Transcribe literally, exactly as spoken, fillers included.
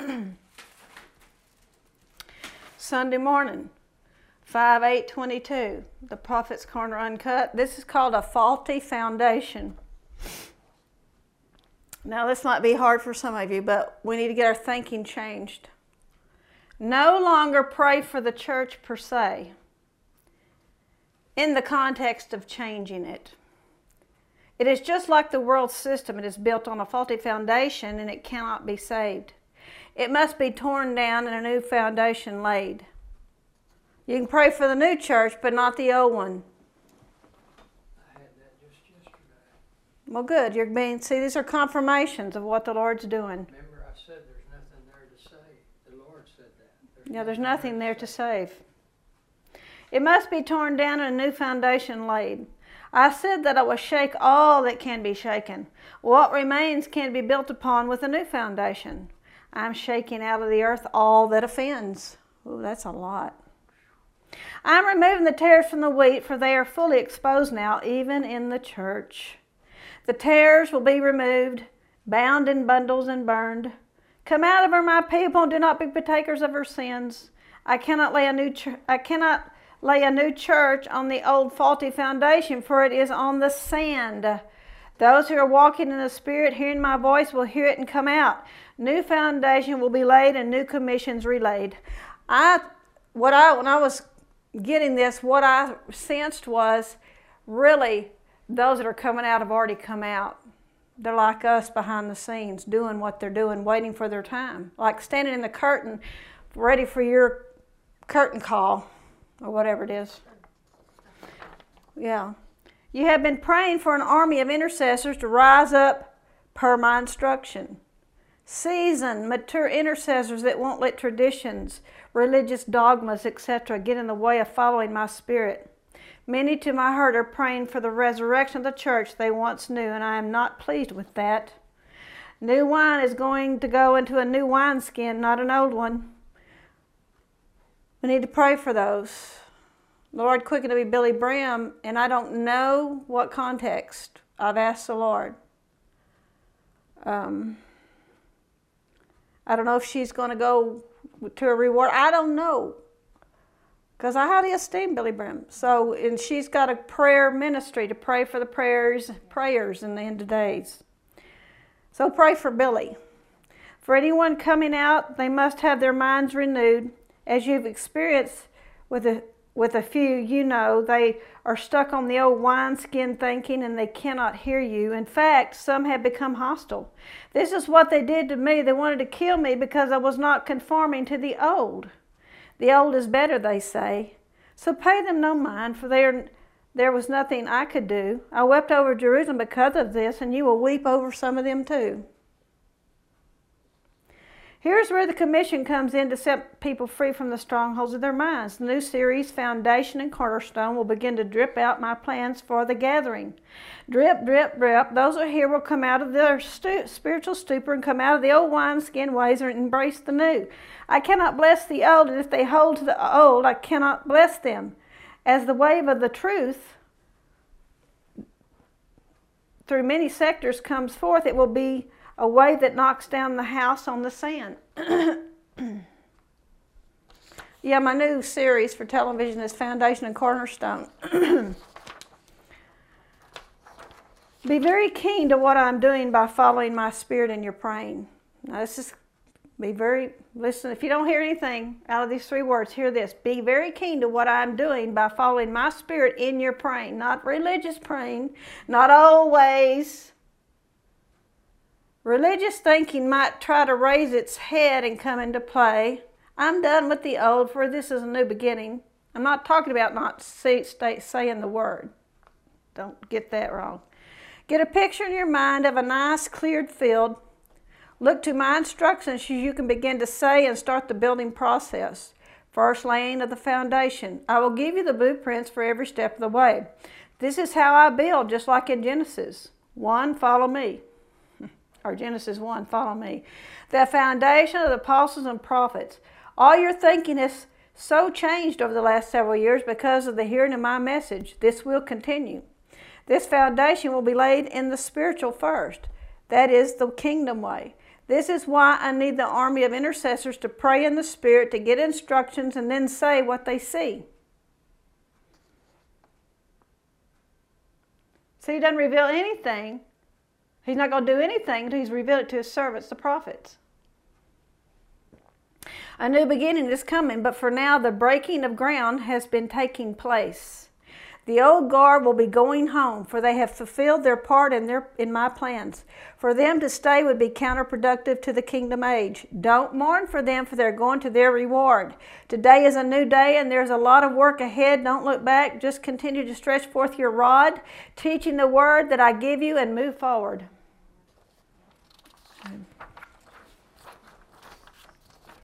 Sunday morning, five eight twenty-two, the Prophet's Corner Uncut. This is called a faulty foundation. Now, this might be hard for some of you, but we need to get our thinking changed. No longer pray for the church per se, in the context of changing it. It is just like the world system. It is built on a faulty foundation and it cannot be saved. It must be torn down and a new foundation laid. You can pray for the new church, but not the old one. I had that just yesterday. Well, good. You're being, see, these are confirmations of what the Lord's doing. Remember, I said there's nothing there to save. The Lord said that. There's Yeah, there's nothing there to save. It must be torn down and a new foundation laid. I said that I will shake all that can be shaken. What remains can be built upon with a new foundation. I'm shaking out of the earth all that offends. Ooh, that's a lot. I'm removing the tares from the wheat, for they are fully exposed now, even in the church. The tares will be removed, bound in bundles and burned. Come out of her, my people, and do not be partakers of her sins. I cannot lay a new ch- I cannot lay a new church on the old faulty foundation, for it is on the sand. Those who are walking in the Spirit, hearing my voice, will hear it and come out. New foundation will be laid and new commissions relayed. I, what I, when I was getting this, what I sensed was really those that are coming out have already come out. They're like us behind the scenes, doing what they're doing, waiting for their time. Like standing in the curtain, ready for your curtain call, or whatever it is. Yeah. You have been praying for an army of intercessors to rise up per my instruction. Seasoned, mature intercessors that won't let traditions, religious dogmas, et cetera get in the way of following my Spirit. Many to my hurt are praying for the resurrection of the church they once knew, and I am not pleased with that. New wine is going to go into a new wineskin, not an old one. We need to pray for those. Lord, quicken to be Billy Bram, and I don't know what context. I've asked the Lord. Um, I don't know if she's going to go to a reward. I don't know. Because I highly esteem Billy Bram. So, and she's got a prayer ministry to pray for the prayers, prayers in the end of days. So pray for Billy. For anyone coming out, they must have their minds renewed. As you've experienced with a, with a few, you know, they are stuck on the old wineskin thinking and they cannot hear you. In fact, some have become hostile. This is what they did to me. They wanted to kill me because I was not conforming to the old. The old is better, they say. So pay them no mind, for there, there was nothing I could do. I wept over Jerusalem because of this, and you will weep over some of them too. Here's where the commission comes in to set people free from the strongholds of their minds. The new series, Foundation and Cornerstone, will begin to drip out my plans for the gathering. Drip, drip, drip. Those who are here will come out of their stu- spiritual stupor and come out of the old wineskin ways and embrace the new. I cannot bless the old, and if they hold to the old, I cannot bless them. As the wave of the truth through many sectors comes forth, it will be a wave that knocks down the house on the sand. Yeah, my new series for television is Foundation and Cornerstone. Be very keen to what I'm doing by following my Spirit in your praying. Now, this is, be very, listen, if you don't hear anything out of these three words, hear this. Be very keen to what I'm doing by following my Spirit in your praying. Not religious praying, not old ways. Religious thinking might try to raise its head and come into play. I'm done with the old, for this is a new beginning. I'm not talking about not say, stay, saying the word. Don't get that wrong. Get a picture in your mind of a nice cleared field. Look to my instructions so you can begin to say and start the building process. First, laying of the foundation. I will give you the blueprints for every step of the way. This is how I build, just like in Genesis. One, follow me. Or Genesis one, follow me. The foundation of the apostles and prophets. All your thinking has so changed over the last several years because of the hearing of my message. This will continue. This foundation will be laid in the spiritual first. That is the kingdom way. This is why I need the army of intercessors to pray in the Spirit, to get instructions, and then say what they see. See, he doesn't reveal anything. He's not going to do anything until he's revealed it to his servants, the prophets. A new beginning is coming, but for now the breaking of ground has been taking place. The old guard will be going home, for they have fulfilled their part in, their, in my plans. For them to stay would be counterproductive to the kingdom age. Don't mourn for them, for they're going to their reward. Today is a new day, and there's a lot of work ahead. Don't look back. Just continue to stretch forth your rod, teaching the word that I give you, and move forward.